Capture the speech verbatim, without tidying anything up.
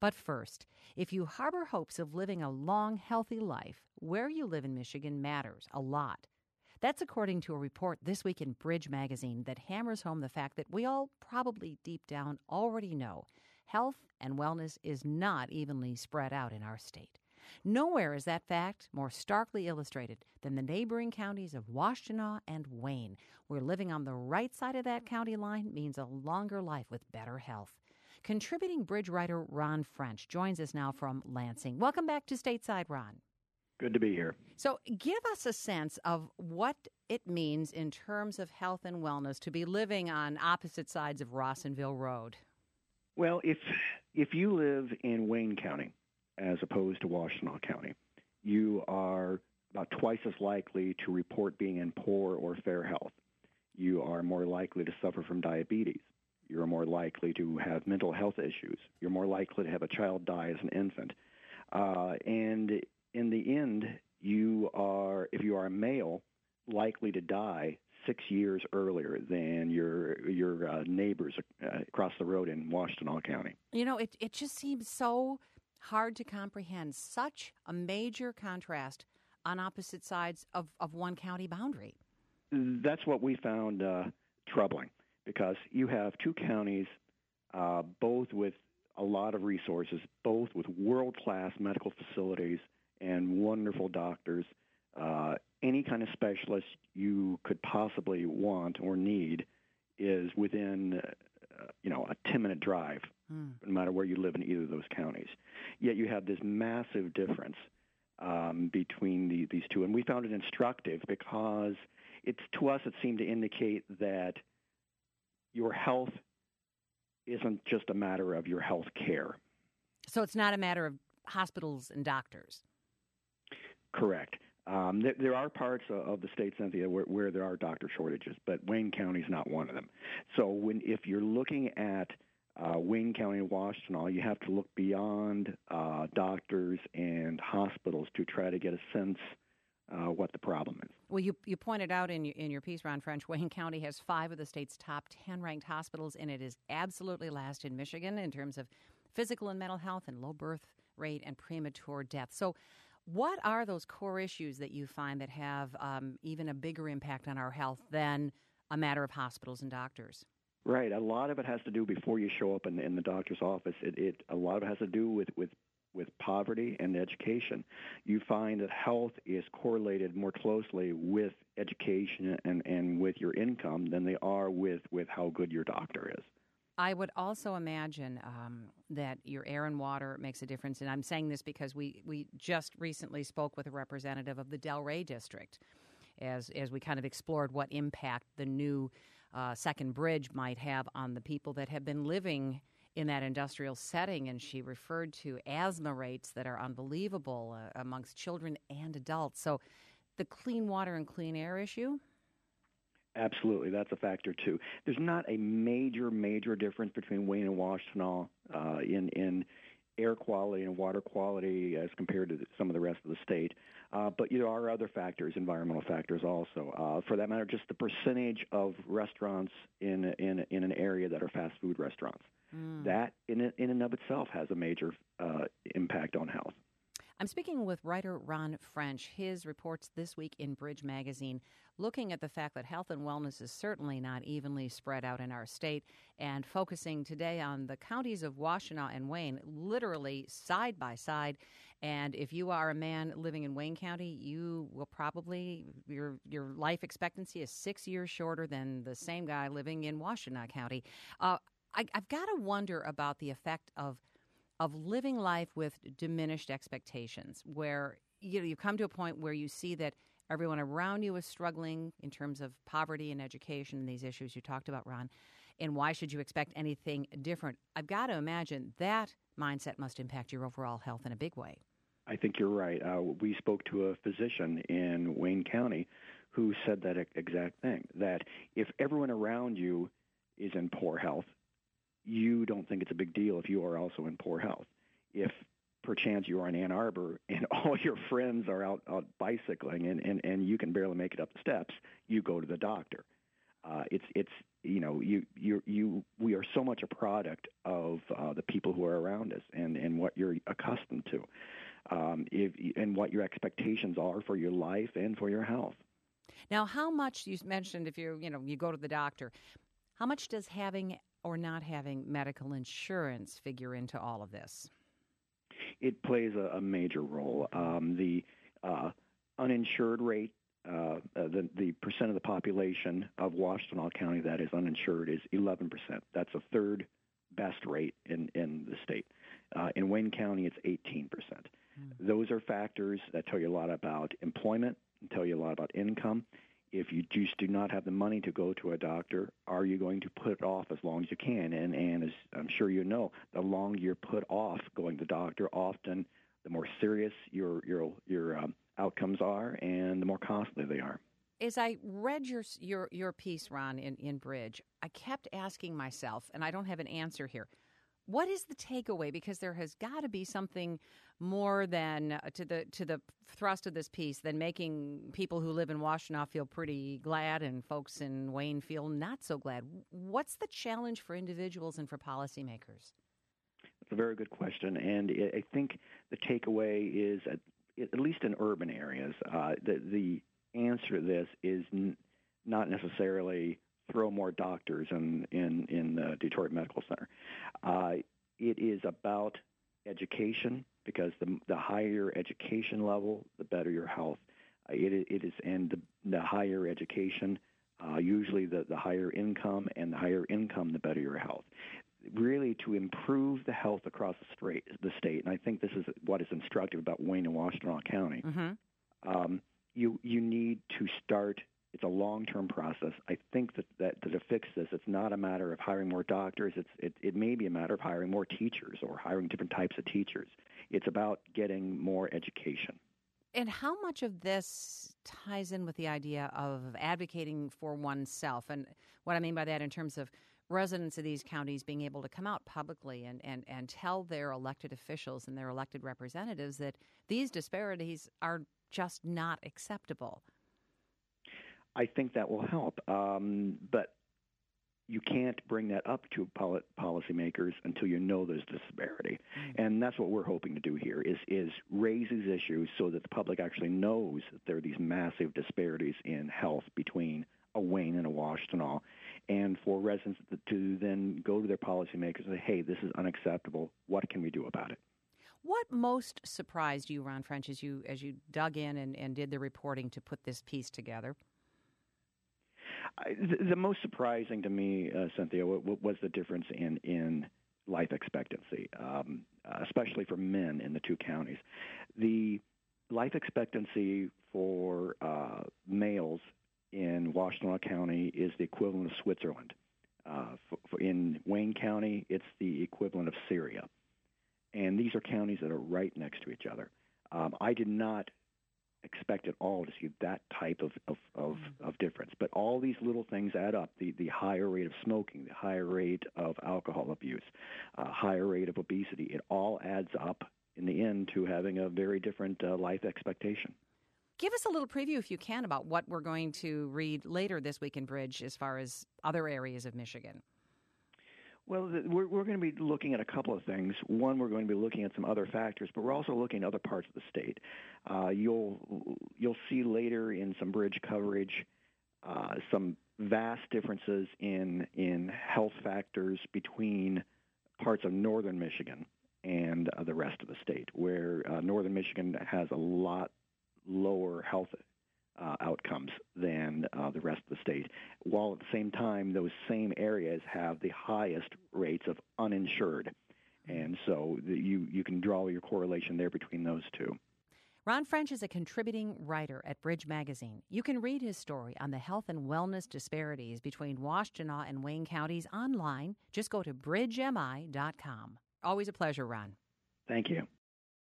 But first, if you harbor hopes of living a long, healthy life, where you live in Michigan matters a lot. That's according to a report this week in Bridge Magazine that hammers home the fact that we all probably deep down already know health and wellness is not evenly spread out in our state. Nowhere is that fact more starkly illustrated than the neighboring counties of Washtenaw and Wayne, where living on the right side of that county line means a longer life with better health. Contributing Bridge writer Ron French joins us now from Lansing. Welcome back to Stateside, Ron. Good to be here. So give us a sense of what it means in terms of health and wellness to be living on opposite sides of Rawsonville Road. Well, if if you live in Wayne County as opposed to Washtenaw County, you are about twice as likely to report being in poor or fair health. You are more likely to suffer from diabetes. You're more likely to have mental health issues. You're more likely to have a child die as an infant. Uh, and in the end, you are, if you are a male, likely to die six years earlier than your your uh, neighbors uh, across the road in Washtenaw County. You know, it, it just seems so hard to comprehend. Such a major contrast on opposite sides of, of one county boundary. That's what we found uh, troubling, because you have two counties, uh, both with a lot of resources, both with world-class medical facilities and wonderful doctors. Uh, any kind of specialist you could possibly want or need is within, uh, you know, a ten-minute drive, hmm. no matter where you live in either of those counties. Yet you have this massive difference um, between the, these two, and we found it instructive because it's to us it seemed to indicate that your health isn't just a matter of your health care. So it's not a matter of hospitals and doctors. Correct. Um, there, there are parts of, of the state, Cynthia, where, where there are doctor shortages, but Wayne County is not one of them. So when if you're looking at uh, Wayne County and Washtenaw, you have to look beyond uh, doctors and hospitals to try to get a sense uh, what the problem is. Well, you you pointed out in your, in your piece, Ron French, Wayne County has five of the state's top ten ranked hospitals, and it is absolutely last in Michigan in terms of physical and mental health and low birth rate and premature death. So what are those core issues that you find that have um, even a bigger impact on our health than a matter of hospitals and doctors? Right. A lot of it has to do before you show up in, in the doctor's office. It, it a lot of it has to do with, with, with poverty and education. You find that health is correlated more closely with education and, and with your income than they are with, with how good your doctor is. I would also imagine um, that your air and water makes a difference. And I'm saying this because we, we just recently spoke with a representative of the Delray district as as we kind of explored what impact the new uh, second bridge might have on the people that have been living in that industrial setting. And she referred to asthma rates that are unbelievable uh, amongst children and adults. So the clean water and clean air issue? Absolutely, that's a factor too. There's not a major, major difference between Wayne and Washtenaw uh, in in air quality and water quality as compared to some of the rest of the state. Uh, but there are other factors, environmental factors also. Uh, for that matter, just the percentage of restaurants in in in an area that are fast food restaurants. Mm. That in in and of itself has a major uh, impact on health. I'm speaking with writer Ron French. His reports this week in Bridge Magazine looking at the fact that health and wellness is certainly not evenly spread out in our state, and focusing today on the counties of Washtenaw and Wayne, literally side by side. And if you are a man living in Wayne County, you will probably, your your life expectancy is six years shorter than the same guy living in Washtenaw County. Uh, I, I've got to wonder about the effect of of living life with diminished expectations, where you know you come to a point where you see that everyone around you is struggling in terms of poverty and education and these issues you talked about, Ron, and why should you expect anything different? I've got to imagine that mindset must impact your overall health in a big way. I think you're right. Uh, we spoke to a physician in Wayne County who said that exact thing, that if everyone around you is in poor health, you don't think it's a big deal if you are also in poor health. If perchance you are in Ann Arbor and all your friends are out, out bicycling and, and, and you can barely make it up the steps, you go to the doctor. Uh, it's it's you know you you you we are so much a product of uh, the people who are around us and, and what what you're accustomed to, um, if, and what your expectations are for your life and for your health. Now, how much, you mentioned if you, you know, you go to the doctor, how much does having or not having medical insurance figure into all of this? It plays a, a major role. Um, the uh, uninsured rate, uh, uh, the, the percent of the population of Washtenaw County that is uninsured is eleven percent. That's a third best rate in, in the state. Uh, in Wayne County, it's eighteen percent. Mm. Those are factors that tell you a lot about employment and tell you a lot about income. If you just do not have the money to go to a doctor, are you going to put it off as long as you can? And, and as I'm sure you know, the longer you're put off going to the doctor, often the more serious your your your um, outcomes are and the more costly they are. As I read your your your piece, Ron, in, in Bridge, I kept asking myself, and I don't have an answer here, what is the takeaway? Because there has got to be something more than uh, to the to the thrust of this piece than making people who live in Washtenaw feel pretty glad and folks in Wayne feel not so glad. What's the challenge for individuals and for policymakers? That's a very good question, and I think the takeaway is, at, at least in urban areas, uh, the, the answer to this is n- not necessarily throw more doctors in, in, in the Detroit Medical Center. Uh, it is about education, because the, the higher education level, the better your health. Uh, it, it is, and the, the higher education, uh, usually the, the higher income, and the higher income, the better your health. Really, to improve the health across the, straight, the state, and I think this is what is instructive about Wayne and Washtenaw County, mm-hmm. um, you you need to start. It's a long-term process. I think that, that, that to fix this, it's not a matter of hiring more doctors. It's it, it may be a matter of hiring more teachers or hiring different types of teachers. It's about getting more education. And how much of this ties in with the idea of advocating for oneself? And what I mean by that in terms of residents of these counties being able to come out publicly and, and, and tell their elected officials and their elected representatives that these disparities are just not acceptable. I think that will help, um, but you can't bring that up to poli- policymakers until you know there's disparity. Mm-hmm. And that's what we're hoping to do here, is, is raise these issues so that the public actually knows that there are these massive disparities in health between a Wayne and a Washtenaw, and for residents to then go to their policymakers and say, hey, this is unacceptable. What can we do about it? What most surprised you, Ron French, as you as you dug in and, and did the reporting to put this piece together? I, the, the most surprising to me, uh, Cynthia, w- w- was the difference in, in life expectancy, um, especially for men in the two counties. The life expectancy for uh, males in Washtenaw County is the equivalent of Switzerland. Uh, for, for in Wayne County, it's the equivalent of Syria. And these are counties that are right next to each other. Um, I did not expect at all to see that type of, of, of, of difference. But all these little things add up. The, the higher rate of smoking, the higher rate of alcohol abuse, uh, higher rate of obesity, it all adds up in the end to having a very different uh, life expectation. Give us a little preview, if you can, about what we're going to read later this week in Bridge as far as other areas of Michigan. Well, we're, we're going to be looking at a couple of things. One, we're going to be looking at some other factors, but we're also looking at other parts of the state. Uh, you'll you'll see later in some Bridge coverage uh, some vast differences in in health factors between parts of northern Michigan and uh, the rest of the state, where uh, northern Michigan has a lot lower health uh, outcomes than uh, the rest of the state, while at the same time those same areas have the highest rates of uninsured. And so the, you, you can draw your correlation there between those two. Ron French is a contributing writer at Bridge Magazine. You can read his story on the health and wellness disparities between Washtenaw and Wayne counties online. Just go to bridge m i dot com. Always a pleasure, Ron. Thank you.